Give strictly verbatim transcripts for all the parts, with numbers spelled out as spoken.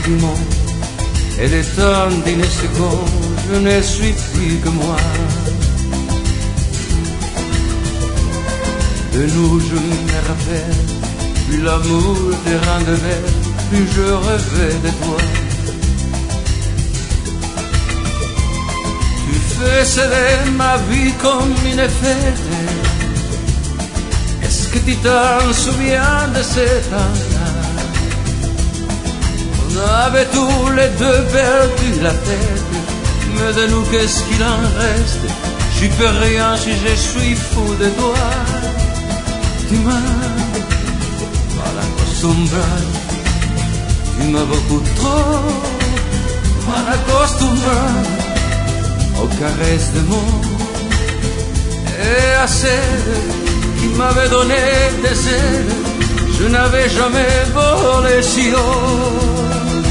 du monde. Et le temps d'une seconde, je ne suis plus que moi. De nous je me rappelle, plus l'amour te rendait belle, plus je rêvais de toi. Tu faisais ma vie comme une fête. Est-ce que tu t'en souviens de ce temps-là? On avait tous les deux perdu la tête, mais de nous qu'est-ce qu'il en reste? J'y peux rien si je suis fou de toi. Tu m'as mal acostumbré, tu m'as beaucoup trop mal acostumbré aux caresses de mon et à celle qui m'avait donné des ailes. Je n'avais jamais volé si haut.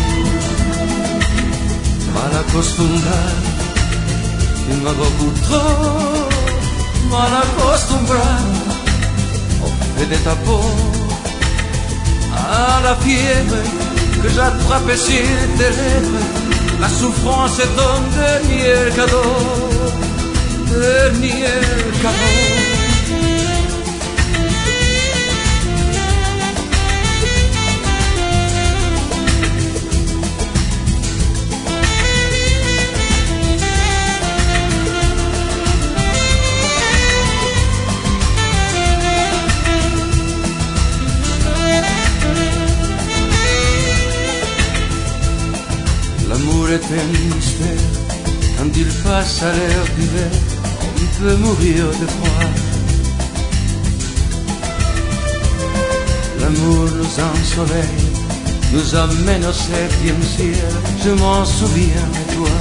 Mal acostumbré, tu m'as beaucoup trop mal acostumbré au fait de ta peau, à la fièvre que j'attrapais sur tes lèvres. La souffrance est ton dernier cadeau, dernier cadeau. L'amour est un mystère, quand il passe à l'heure d'hiver, on peut mourir de froid. L'amour nous ensoleille, nous amène au septième ciel, je m'en souviens de toi.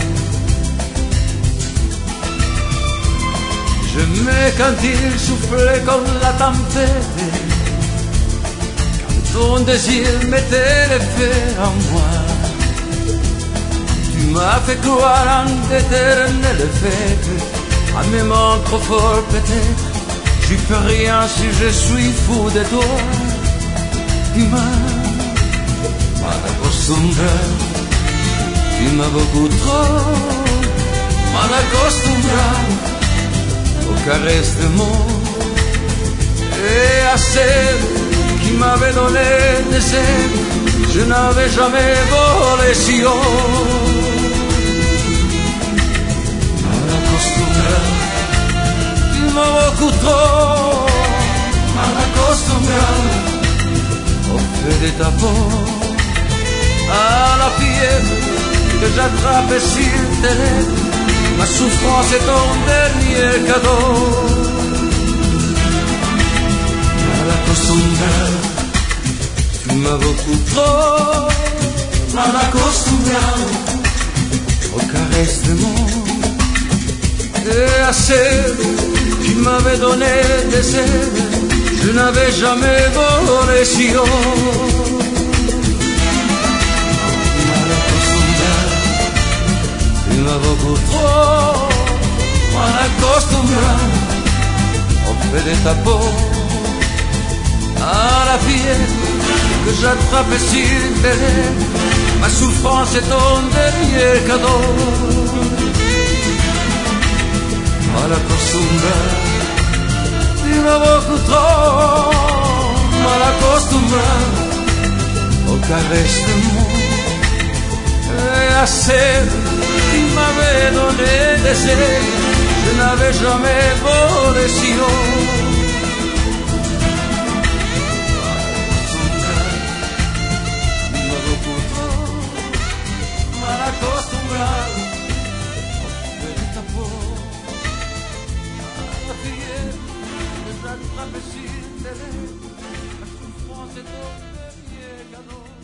J'aimais quand il soufflait comme la tempête, quand ton désir mettait le feu en moi. Tu m'as fait croire en d'éternelles fêtes, à mes mains trop fort peut-être, j'y peux rien si je suis fou de toi. Tu m'as mal acostumbré, tu m'as beaucoup trop mal acostumbré aux caresses de mon et à celle qui m'avait donné des ailes. Je n'avais jamais volé si haut. Tu m'as beaucoup trop mal acostumbré au feu de ta peau, à la fièvre que j'attrape sur tes lèvres. Ma souffrance est ton dernier cadeau. Mal acostumbré, tu m'as beaucoup trop mal acostumbré aux caresses de mon et à celle qui m'avait donné des ailes. Je n'avais jamais volé si haut. Mal acostumbré, tu m'as beaucoup trop mal acostumbré au fait de ta peau, à la fièvre que j'attrape sur tes lèvres. Ma souffrance est ton dernier cadeau. Mal acostumbré, tu m'as beaucoup trop mal acostumbré aux caresses de mon et à celle qui m'avait donné des ailes. Je n'avais jamais volé si haut. Tu m'as beaucoup trop mal acostumbré au fait de ta peau. La souffrance est ton dernier cadeau.